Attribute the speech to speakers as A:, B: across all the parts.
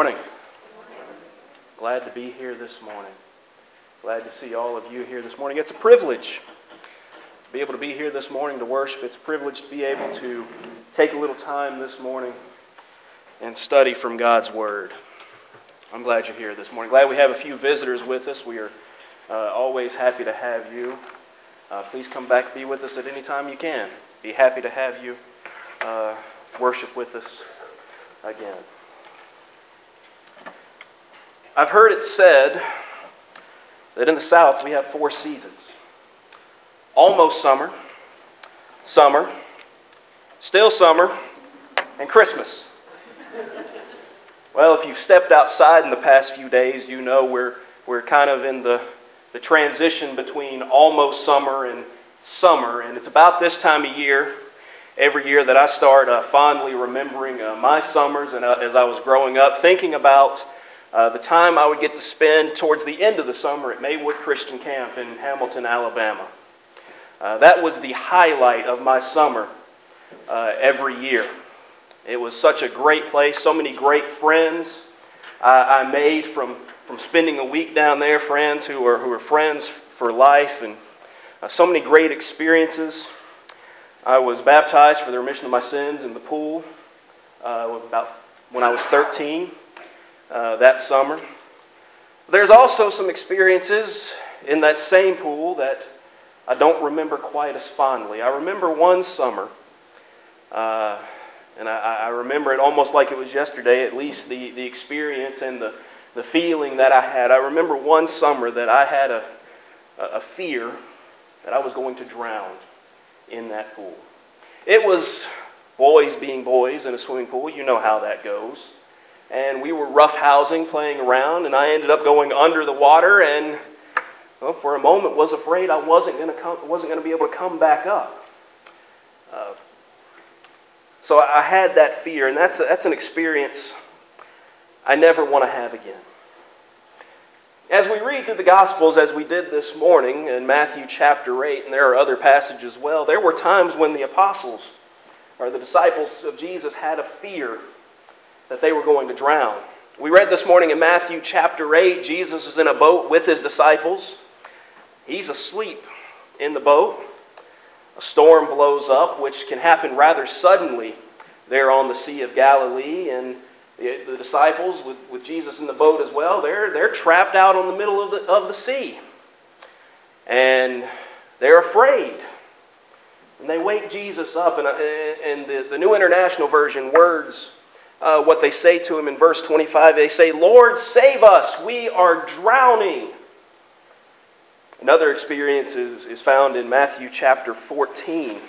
A: Morning. Glad to be here this morning. Glad to see all of you here this morning. It's a privilege to be able to be here this morning to worship. It's a privilege to be able to take a little time this morning and study from God's Word. I'm glad you're here this morning. Glad we have a few visitors with us. We are always happy to have you. Please come back, be with us at any time you can. Be happy to have you worship with us again. I've heard it said that in the South we have 4 seasons. Almost summer, summer, still summer, and Christmas. Well, if you've stepped outside in the past few days, you know we're kind of in the transition between almost summer, and it's about this time of year, every year, that I start fondly remembering my summers and as I was growing up, thinking about the time I would get to spend towards the end of the summer at Maywood Christian Camp in Hamilton, Alabama. That was the highlight of my summer every year. It was such a great place, so many great friends I made from spending a week down there, friends who are friends for life, and so many great experiences. I was baptized for the remission of my sins in the pool about when I was 13. That summer. There's also some experiences in that same pool that I don't remember quite as fondly. I remember one summer, and I remember it almost like it was yesterday, at least the experience and the feeling that I had. I remember one summer that I had a fear that I was going to drown in that pool. It was boys being boys in a swimming pool. You know how that goes. And we were roughhousing, playing around, and I ended up going under the water, and for a moment was afraid I wasn't going to be able to come back up. So I had that fear, and that's an experience I never want to have again. As we read through the Gospels, as we did this morning in Matthew chapter 8, and there are other passages as well, there were times when the apostles, or the disciples of Jesus, had a fear that they were going to drown. We read this morning in Matthew chapter 8, Jesus is in a boat with his disciples. He's asleep in the boat. A storm blows up, which can happen rather suddenly there on the Sea of Galilee, and the disciples, with Jesus in the boat as well, they're trapped out on the middle of the sea. And they're afraid. And they wake Jesus up, and the New International Version words what they say to him in verse 25. They say, "Lord, save us, we are drowning." Another experience is found in Matthew chapter 14.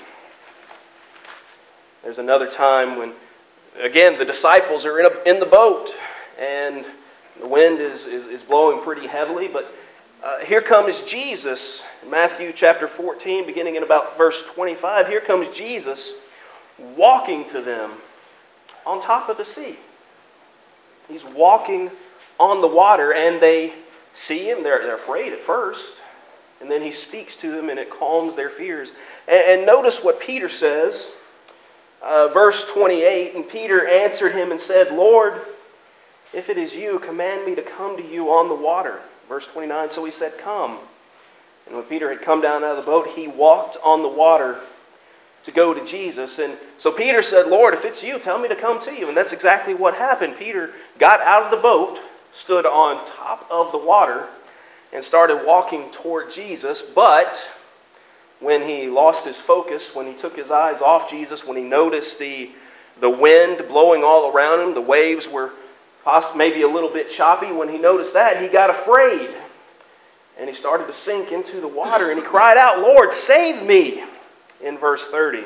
A: There's another time when, again, the disciples are in the boat, and the wind is blowing pretty heavily, but here comes Jesus. In Matthew chapter 14, beginning in about verse 25, here comes Jesus walking to them on top of the sea. He's walking on the water, and they see him. They're afraid at first, and then he speaks to them, and it calms their fears. And notice what Peter says, verse 28, "And Peter answered him and said, 'Lord, if it is you, command me to come to you on the water.' Verse 29, so he said, 'Come.' And when Peter had come down out of the boat, he walked on the water to go to Jesus. And so Peter said, 'Lord, if it's you, tell me to come to you.' And that's exactly what happened. Peter got out of the boat, stood on top of the water, and started walking toward Jesus. But when he lost his focus, when he took his eyes off Jesus, when he noticed the wind blowing all around him, the waves were maybe a little bit choppy, when he noticed that, he got afraid. And he started to sink into the water, and he cried out, 'Lord, save me!' in verse 30.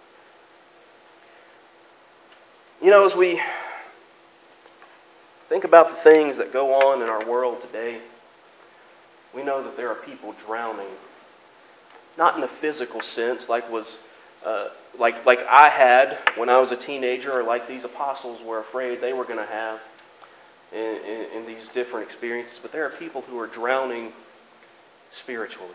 A: You know, as we think about the things that go on in our world today, we know that there are people drowning. Not in a physical sense, like I had when I was a teenager, or like these apostles were afraid they were going to have in these different experiences, but there are people who are drowning spiritually.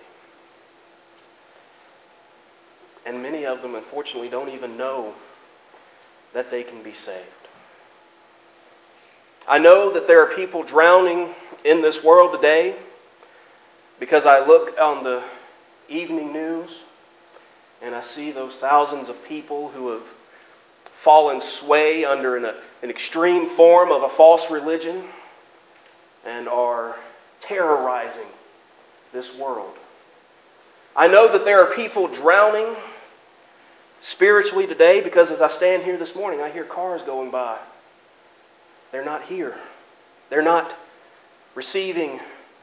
A: And many of them, unfortunately, don't even know that they can be saved. I know that there are people drowning in this world today because I look on the evening news and I see those thousands of people who have fallen sway under an extreme form of a false religion and are terrorizing this world. I know that there are people drowning spiritually today because as I stand here this morning, I hear cars going by. They're not here. They're not receiving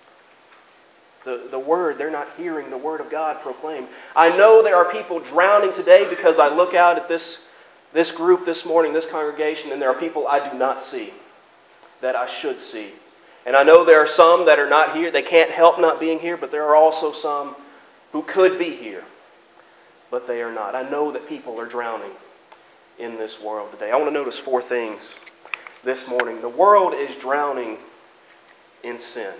A: the word. They're not hearing the word of God proclaimed. I know there are people drowning today because I look out at this group this morning, this congregation, and there are people I do not see that I should see. And I know there are some that are not here. They can't help not being here, but there are also some who could be here, but they are not. I know that people are drowning in this world today. I want to notice 4 things this morning. The world is drowning in sin.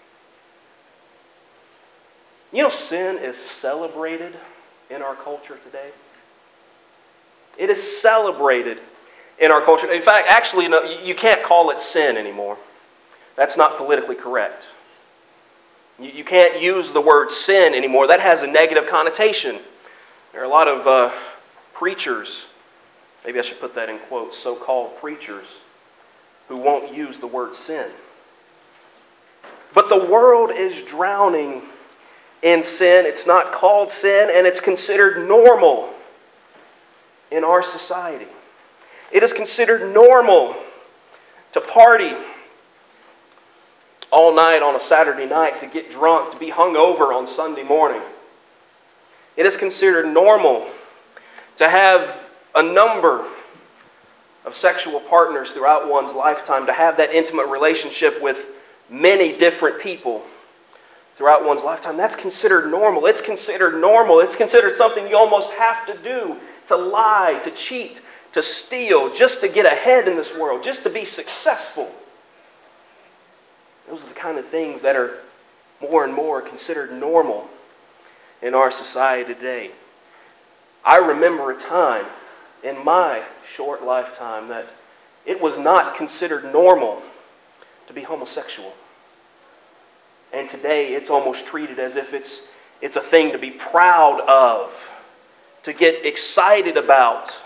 A: You know, sin is celebrated in our culture today. It is celebrated in our culture. In fact, actually, no, you can't call it sin anymore. That's not politically correct. You can't use the word sin anymore. That has a negative connotation. There are a lot of preachers, maybe I should put that in quotes, so-called preachers, who won't use the word sin. But the world is drowning in sin. It's not called sin, and it's considered normal in our society. It is considered normal to party all night on a Saturday night, to get drunk, to be hungover on Sunday morning. It is considered normal to have a number of sexual partners throughout one's lifetime, to have that intimate relationship with many different people throughout one's lifetime. That's considered normal. It's considered normal. It's considered something you almost have to do, to lie, to cheat, to steal, just to get ahead in this world, just to be successful. Those are the kind of things that are more and more considered normal in our society today. I remember a time in my short lifetime that it was not considered normal to be homosexual. And today it's almost treated as if it's a thing to be proud of, to get excited about.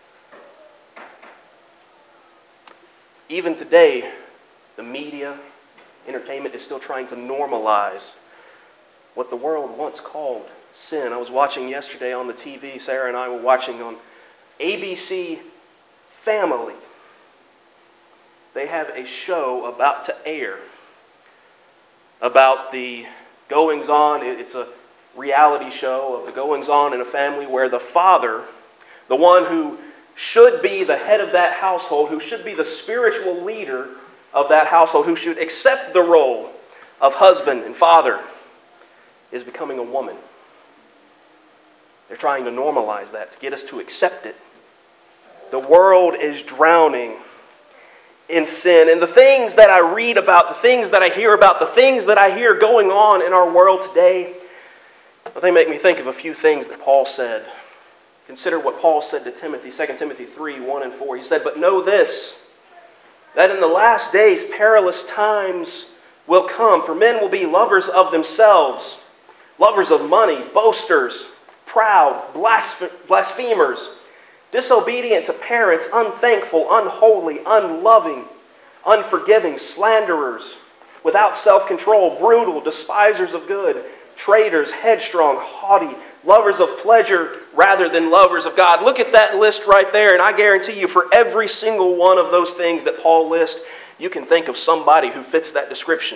A: Even today, the media, entertainment is still trying to normalize what the world once called sin. I was watching yesterday on the TV, Sarah and I were watching on ABC Family. They have a show about to air about the goings-on. It's a reality show of the goings-on in a family where the father, the one who should be the head of that household, who should be the spiritual leader of that household, who should accept the role of husband and father, is becoming a woman. They're trying to normalize that, to get us to accept it. The world is drowning in sin. And the things that I read about, the things that I hear about, the things that I hear going on in our world today, they make me think of a few things that Paul said. Consider what Paul said to Timothy, 2 Timothy 3, 1 and 4. He said, "But know this, that in the last days perilous times will come, for men will be lovers of themselves, lovers of money, boasters, proud, blasphemers, disobedient to parents, unthankful, unholy, unloving, unforgiving, slanderers, without self-control, brutal, despisers of good, traitors, headstrong, haughty, lovers of pleasure rather than lovers of God." Look at that list right there, and I guarantee you for every single one of those things that Paul lists, you can think of somebody who fits that description.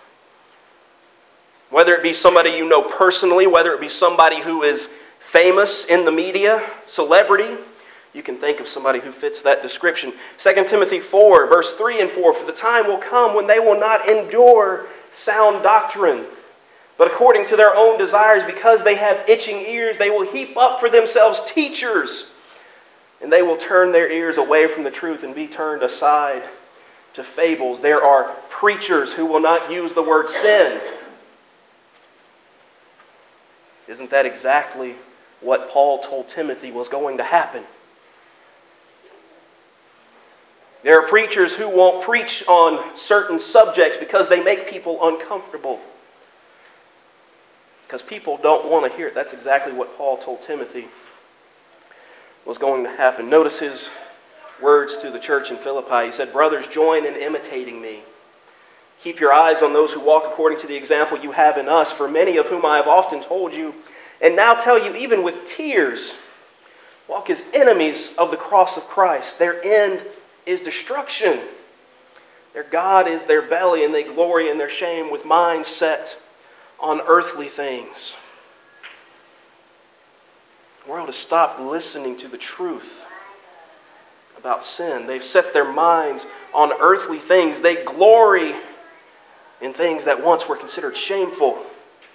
A: Whether it be somebody you know personally, whether it be somebody who is famous in the media, celebrity, you can think of somebody who fits that description. 2 Timothy 4, verse 3 and 4, "For the time will come when they will not endure sound doctrine, but according to their own desires, because they have itching ears, they will heap up for themselves teachers, and they will turn their ears away from the truth and be turned aside to fables." There are preachers who will not use the word sin. Isn't that exactly what Paul told Timothy was going to happen? There are preachers who won't preach on certain subjects because they make people uncomfortable. Because people don't want to hear it. That's exactly what Paul told Timothy was going to happen. Notice his words to the church in Philippi. He said, "Brothers, join in imitating me. Keep your eyes on those who walk according to the example you have in us, for many of whom I have often told you, and now tell you even with tears, walk as enemies of the cross of Christ. Their end is destruction. Their God is their belly, and they glory in their shame with minds set on earthly things." The world has stopped listening to the truth about sin. They've set their minds on earthly things. They glory in things that once were considered shameful.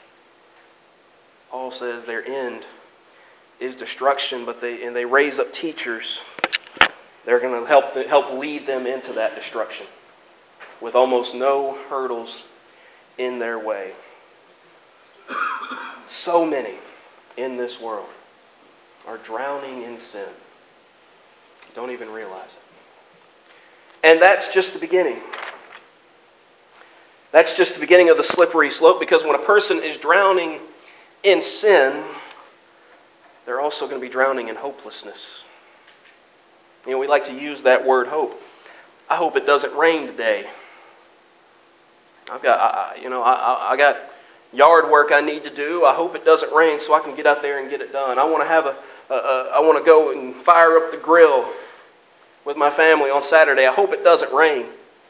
A: Paul says their end is destruction, but they raise up teachers. They're going to help lead them into that destruction with almost no hurdles in their way. So many in this world are drowning in sin. Don't even realize it. And that's just the beginning. That's just the beginning of the slippery slope, because when a person is drowning in sin, they're also going to be drowning in hopelessness. You know, we like to use that word hope. I hope it doesn't rain today. I got yard work I need to do. I hope it doesn't rain so I can get out there and get it done. I want to go and fire up the grill with my family on Saturday. I hope it doesn't rain.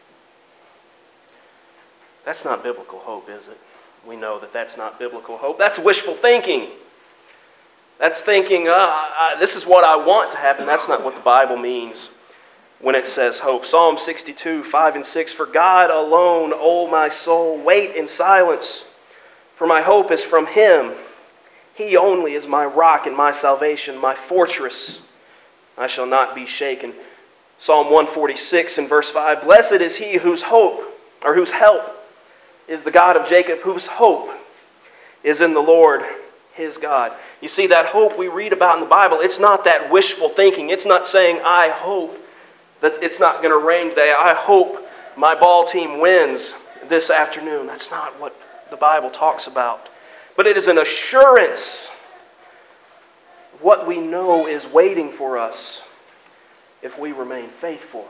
A: That's not biblical hope, is it? We know that that's not biblical hope. That's wishful thinking. That's thinking, this is what I want to happen. That's not what the Bible means when it says hope. Psalm 62, 5 and 6, "For God alone, O my soul, wait in silence, for my hope is from Him. He only is my rock and my salvation, my fortress. I shall not be shaken." Psalm 146 and verse 5, "Blessed is he whose help is the God of Jacob, whose hope is in the Lord his God." You see, that hope we read about in the Bible, it's not that wishful thinking. It's not saying, I hope that it's not going to rain today. I hope my ball team wins this afternoon. That's not what the Bible talks about. But it is an assurance of what we know is waiting for us if we remain faithful.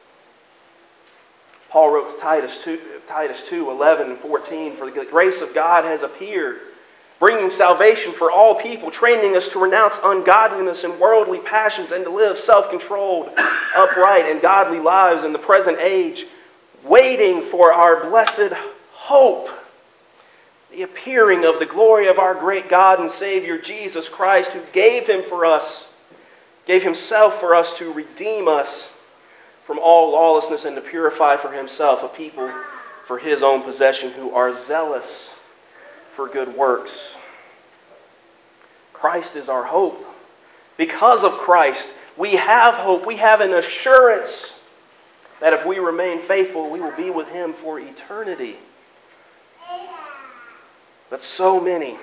A: Paul wrote to Titus 2, 11 and 14, "For the grace of God has appeared, bringing salvation for all people, training us to renounce ungodliness and worldly passions and to live self-controlled, upright, and godly lives in the present age, waiting for our blessed hope, the appearing of the glory of our great God and Savior, Jesus Christ, who gave Himself for us to redeem us from all lawlessness and to purify for Himself a people for His own possession who are zealous for good works." Christ is our hope. Because of Christ, we have hope. We have an assurance that if we remain faithful, we will be with Him for eternity. But so many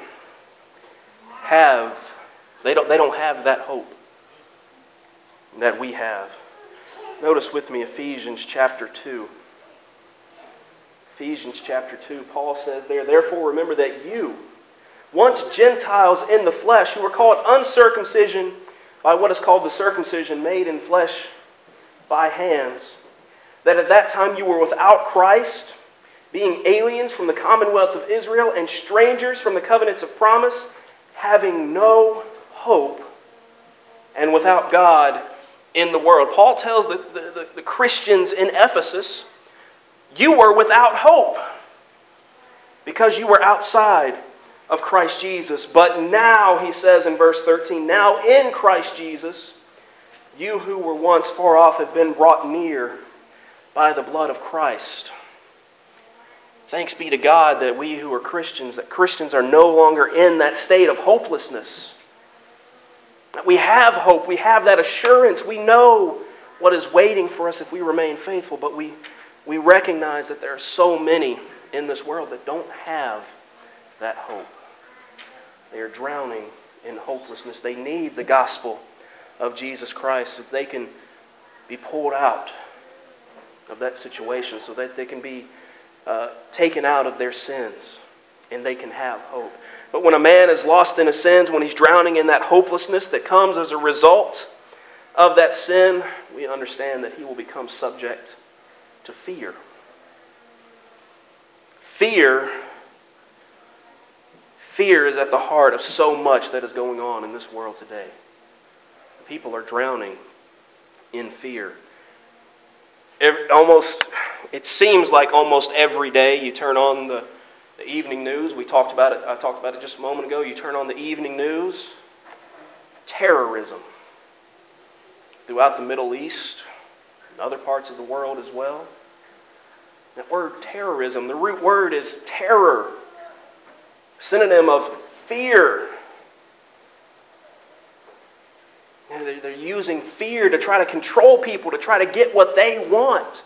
A: they don't have that hope that we have. Notice with me Ephesians chapter 2. Ephesians chapter 2, Paul says there, "Therefore remember that you, once Gentiles in the flesh, who were called uncircumcision by what is called the circumcision made in flesh by hands, that at that time you were without Christ, being aliens from the commonwealth of Israel and strangers from the covenants of promise, having no hope and without God in the world." Paul tells the Christians in Ephesus, you were without hope because you were outside of Christ Jesus. But now, he says in verse 13, "Now in Christ Jesus, you who were once far off have been brought near by the blood of Christ." Thanks be to God that we who are Christians, that Christians are no longer in that state of hopelessness. We have hope. We have that assurance. We know what is waiting for us if we remain faithful. But we recognize that there are so many in this world that don't have that hope. They are drowning in hopelessness. They need the gospel of Jesus Christ so they can be pulled out of that situation so that they can be taken out of their sins and they can have hope. But when a man is lost in his sins, when he's drowning in that hopelessness that comes as a result of that sin, we understand that he will become subject to fear. Fear is at the heart of so much that is going on in this world today. People are drowning in fear. It seems like almost every day you turn on the evening news. I talked about it just a moment ago. You turn on the evening news. Terrorism throughout the Middle East and other parts of the world as well. That word terrorism, the root word is terror, synonym of fear. They're using fear to try to control people, to try to get what they want.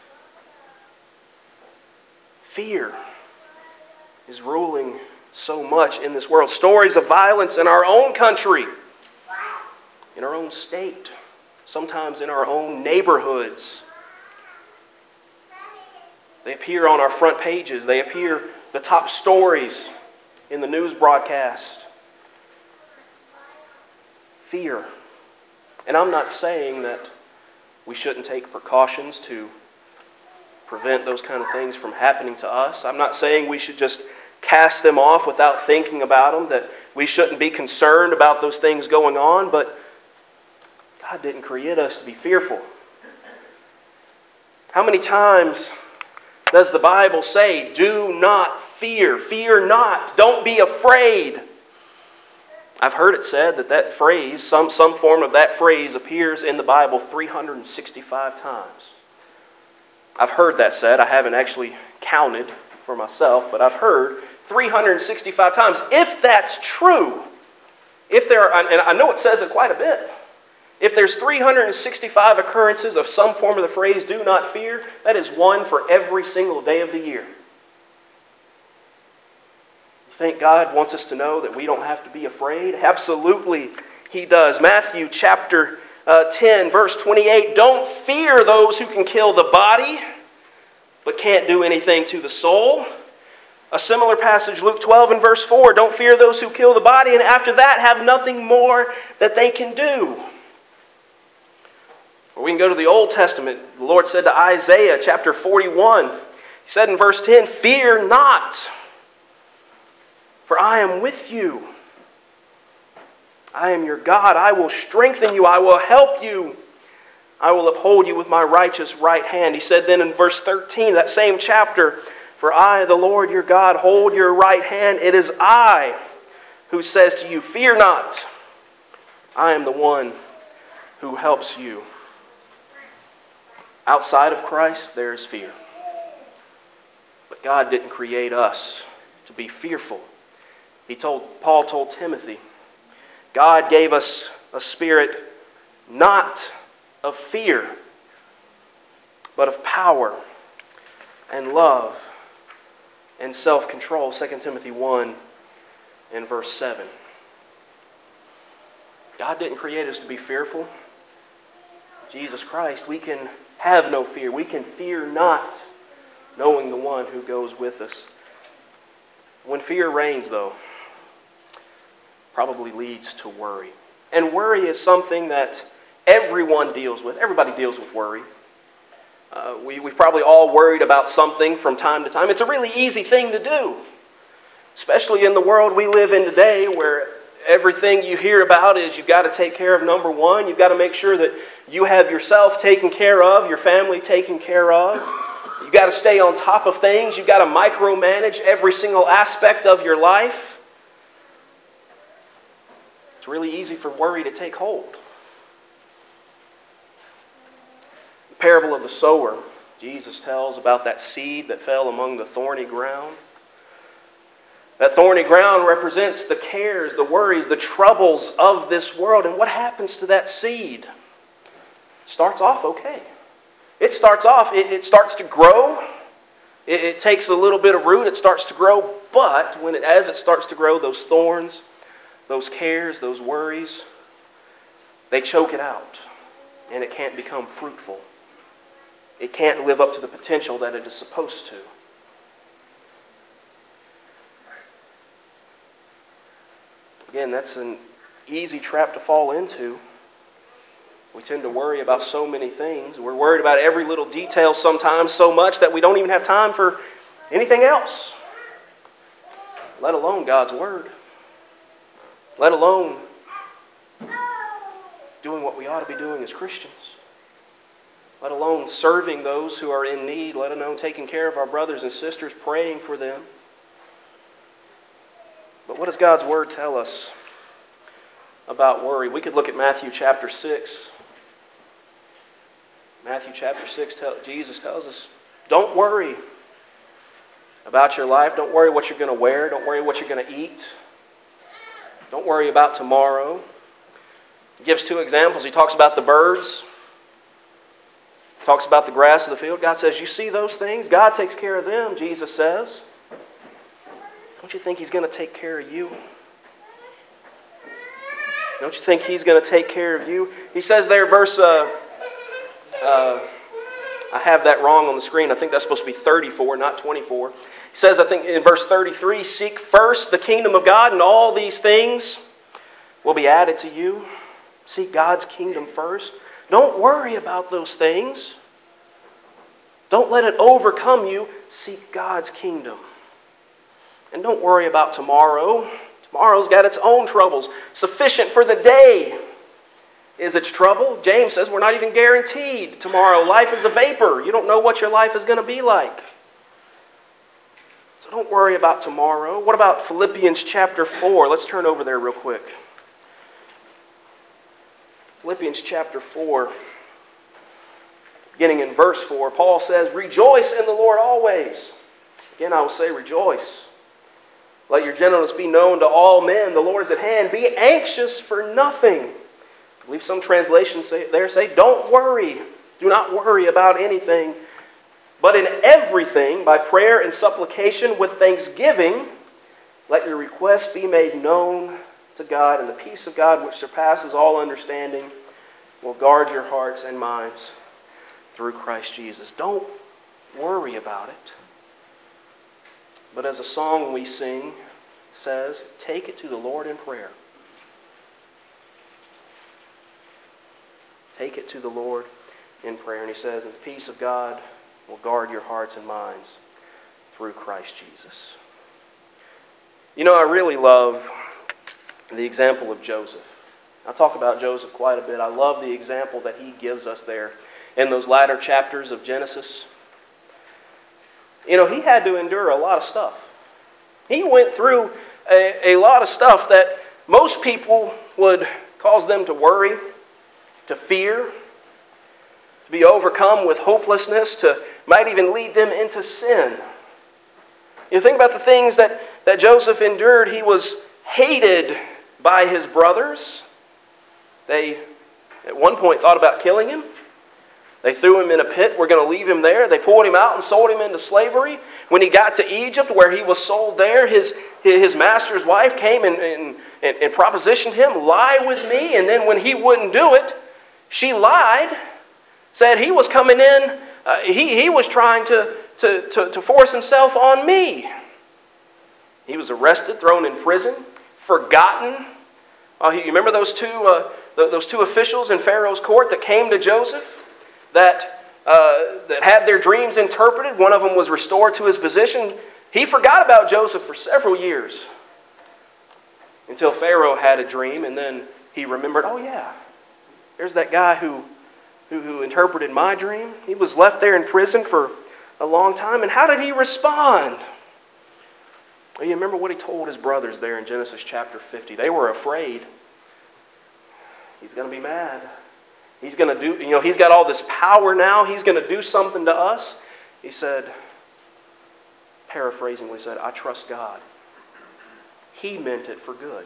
A: Fear is ruling so much in this world. Stories of violence in our own country, in our own state, sometimes in our own neighborhoods. They appear on our front pages. They appear the top stories in the news broadcast. Fear. And I'm not saying that we shouldn't take precautions to prevent those kind of things from happening to us. I'm not saying we should just cast them off without thinking about them, that we shouldn't be concerned about those things going on, but God didn't create us to be fearful. How many times does the Bible say, do not fear, fear not, don't be afraid? I've heard it said that phrase, some form of that phrase appears in the Bible 365 times. I've heard that said. I haven't actually counted for myself, but I've heard 365 times. If that's true, and I know it says it quite a bit, if there's 365 occurrences of some form of the phrase, do not fear, that is one for every single day of the year. You think God wants us to know that we don't have to be afraid? Absolutely, He does. Matthew chapter 10, verse 28, don't fear those who can kill the body, but can't do anything to the soul. A similar passage, Luke 12 and verse 4, don't fear those who kill the body, and after that have nothing more that they can do. Or we can go to the Old Testament. The Lord said to Isaiah chapter 41, He said in verse 10, fear not, for I am with you. I am your God. I will strengthen you. I will help you. I will uphold you with my righteous right hand. He said then in verse 13, that same chapter, for I, the Lord your God, hold your right hand. It is I who says to you, fear not. I am the one who helps you. Outside of Christ, there is fear. But God didn't create us to be fearful. Paul told Timothy, God gave us a spirit not of fear, but of power and love and self-control. 2 Timothy 1 and verse 7. God didn't create us to be fearful. Jesus Christ, we can have no fear. We can fear not, knowing the one who goes with us. When fear reigns, though, probably leads to worry. And worry is something that everyone deals with. Everybody deals with worry. We've probably all worried about something from time to time. It's a really easy thing to do, especially in the world we live in today where everything you hear about is you've got to take care of number one. You've got to make sure that you have yourself taken care of, your family taken care of. You've got to stay on top of things. You've got to micromanage every single aspect of your life. It's really easy for worry to take hold. The parable of the sower, Jesus tells about that seed that fell among the thorny ground. That thorny ground represents the cares, the worries, the troubles of this world. And what happens to that seed? It starts off okay. It starts to grow. It takes a little bit of root. It starts to grow. But as it starts to grow, those thorns, those cares, those worries, they choke it out. And it can't become fruitful. it can't live up to the potential that it is supposed to. Again, that's an easy trap to fall into. We tend to worry about so many things. We're worried about every little detail sometimes so much that we don't even have time for anything else, let alone God's Word, let alone doing what we ought to be doing as Christians, let alone serving those who are in need, let alone taking care of our brothers and sisters, praying for them. But what does God's Word tell us about worry? We could look at Matthew chapter 6. Matthew chapter 6, Jesus tells us, don't worry about your life. Don't worry what you're going to wear. Don't worry what you're going to eat. Don't worry about tomorrow. He gives two examples. He talks about the birds. He talks about the grass of the field. God says, you see those things? God takes care of them, Jesus says. Don't you think He's going to take care of you? Don't you think He's going to take care of you? He says there, verse... I have that wrong on the screen. I think that's supposed to be 34, not 24. He says, I think in verse 33, seek first the kingdom of God, and all these things will be added to you. Seek God's kingdom first. Don't worry about those things. Don't let it overcome you. Seek God's kingdom. And don't worry about tomorrow. Tomorrow's got its own troubles. Sufficient for the day is its trouble. James says we're not even guaranteed tomorrow. Life is a vapor. You don't know what your life is going to be like. So don't worry about tomorrow. What about Philippians chapter 4? Let's turn over there real quick. Philippians chapter 4, beginning in verse 4, Paul says, rejoice in the Lord always. Again, I will say rejoice. Let your gentleness be known to all men. The Lord is at hand. Be anxious for nothing. I believe some translations say, don't worry. Do not worry about anything. But in everything, by prayer and supplication with thanksgiving, let your requests be made known to God, and the peace of God, which surpasses all understanding, will guard your hearts and minds through Christ Jesus. Don't worry about it. But as a song we sing says, take it to the Lord in prayer. Take it to the Lord in prayer. And he says, and the peace of God will guard your hearts and minds through Christ Jesus. You know, I really love the example of Joseph. I talk about Joseph quite a bit. I love the example that he gives us there in those latter chapters of Genesis. You know, he had to endure a lot of stuff. He went through a lot of stuff that most people would cause them to worry, to fear, to be overcome with hopelessness, might even lead them into sin. You think about the things that Joseph endured. He was hated by his brothers. They, at one point, thought about killing him. They threw him in a pit. We're going to leave him there. They pulled him out and sold him into slavery. When he got to Egypt, where he was sold there, his master's wife came and propositioned him, lie with me. And then when he wouldn't do it, she lied, said he was coming in, he was trying to force himself on me. He was arrested, thrown in prison, forgotten. You remember those two officials in Pharaoh's court that came to Joseph that had their dreams interpreted? One of them was restored to his position. He forgot about Joseph for several years until Pharaoh had a dream, and then he remembered, oh yeah, there's that guy who interpreted my dream. He was left there in prison for a long time. And how did he respond? Well, you remember what he told his brothers there in Genesis chapter 50. They were afraid. He's going to be mad. He's going to do, he's got all this power now. He's going to do something to us. He said, paraphrasingly said, I trust God. He meant it for good.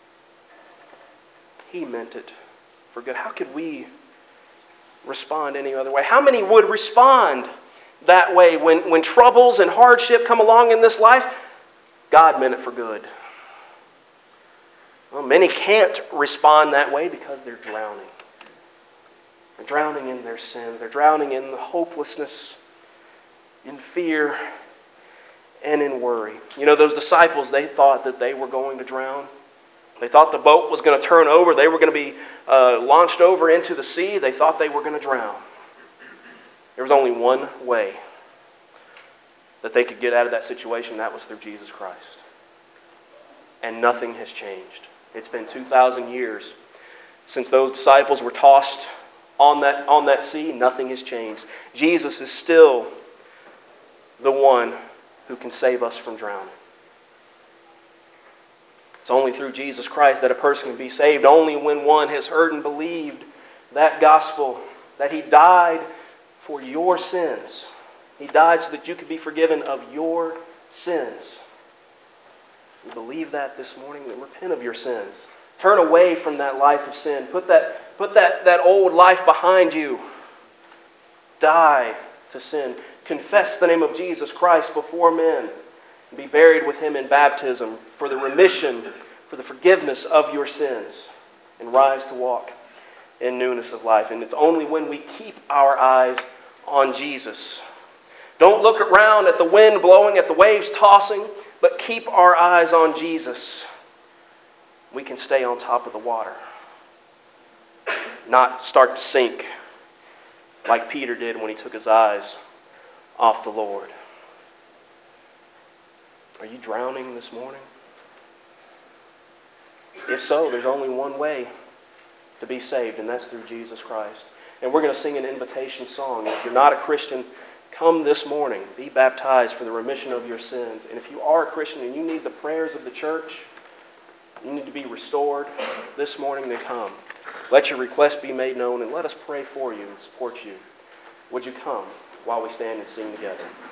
A: He meant it for good. How could we respond any other way? How many would respond that way when troubles and hardship come along in this life? God meant it for good. Well, many can't respond that way because they're drowning. They're drowning in their sins. They're drowning in the hopelessness, in fear, and in worry. You know, those disciples, they thought that they were going to drown. They thought the boat was going to turn over. They were going to be launched over into the sea. They thought they were going to drown. There was only one way that they could get out of that situation, and that was through Jesus Christ. And nothing has changed. It's been 2,000 years since those disciples were tossed on that sea. Nothing has changed. Jesus is still the one who can save us from drowning. It's only through Jesus Christ that a person can be saved. Only when one has heard and believed that gospel, that He died for your sins. He died so that you could be forgiven of your sins. You believe that this morning? Then repent of your sins. Turn away from that life of sin. Put that old life behind you. Die to sin. Confess the name of Jesus Christ before men. And be buried with Him in baptism for the remission, for the forgiveness of your sins. And rise to walk in newness of life. And it's only when we keep our eyes on Jesus. Don't look around at the wind blowing, at the waves tossing, but keep our eyes on Jesus. We can stay on top of the water. Not start to sink like Peter did when he took his eyes off the Lord. Are you drowning this morning? If so, there's only one way to be saved, and that's through Jesus Christ. And we're going to sing an invitation song. If you're not a Christian, come this morning. Be baptized for the remission of your sins. And if you are a Christian and you need the prayers of the church, you need to be restored this morning, then come. Let your request be made known, and let us pray for you and support you. Would you come while we stand and sing together?